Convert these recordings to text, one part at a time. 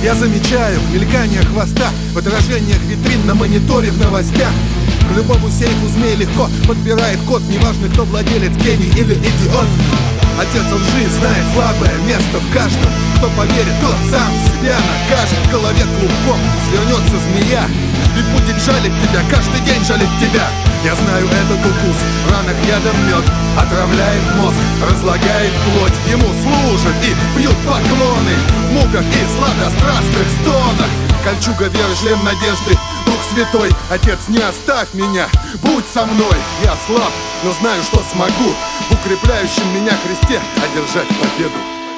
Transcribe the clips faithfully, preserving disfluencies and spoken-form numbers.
Я замечаю мелькание хвоста в отражениях витрин на мониторе в новостях. К любому сейфу змей легко подбирает код, неважно, кто владелец, гений или идиот. Отец лжи знает слабое место в каждом. Кто поверит, тот сам себя накажет. В голове клубком свернется змея и будет жалить тебя, каждый день жалить тебя. Я знаю этот укус, в ранах ядом мед, отравляет мозг, разлагает плоть. Ему служат и бьют поклоны в муках и сладострастных стонах. Кольчуга веры, шлем надежды, Дух Святой. Отец, не оставь меня, будь со мной. Я слаб, но знаю, что смогу в укрепляющем меня кресте одержать победу.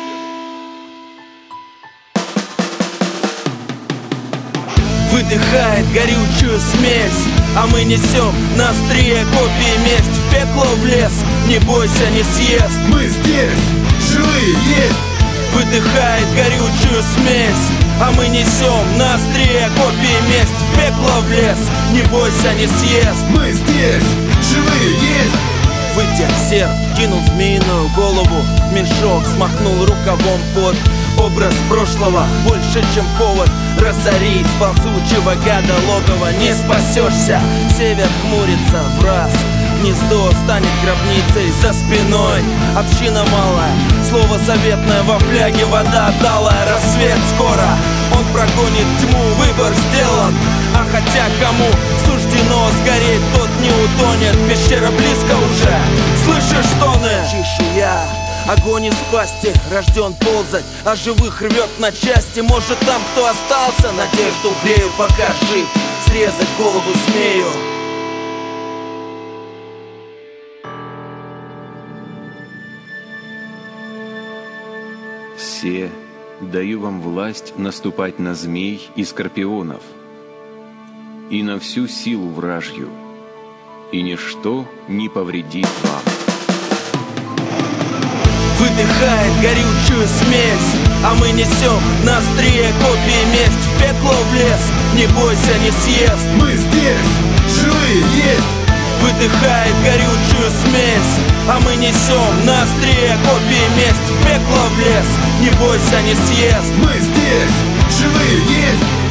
Выдыхает горючую смесь, а мы несем на острие копии месть. В пекло в лес, не бойся, не съест. Мы здесь, живые есть. Выдыхает горючую смесь, а мы несем на острие копии месть. В пекло в лес, не бойся, не съест. Мы здесь, живые есть. Вытер серп, кинул змеиную голову в мешок, смахнул рукавом под образ прошлого. Больше, чем повод разорить ползучего гада логова. Не спасешься, север хмурится в раз. Гнездо станет гробницей за спиной. Община малая, слово заветное во фляге, вода талая. Рассвет скоро, он прогонит тьму, выбор сделан. А хотя кому суждено сгореть, тот не утонет. Пещера близко уже, слышишь стоны? Чищу я, огонь из пасти, рожден ползать, а живых рвет на части. Может, там кто остался, надежду грею, пока жив, срезать голову смею. Все даю вам власть наступать на змей и скорпионов, и на всю силу вражью, и ничто не повредит вам. Выдыхает горючую смесь, а мы несем на острие копии месть. В пекло в лес, не бойся, не съест. Мы здесь, живые есть. Выдыхает горючую смесь, а мы несем на острие копии месть. В пекло в лес, не бойся, не съест. Мы здесь, живые есть.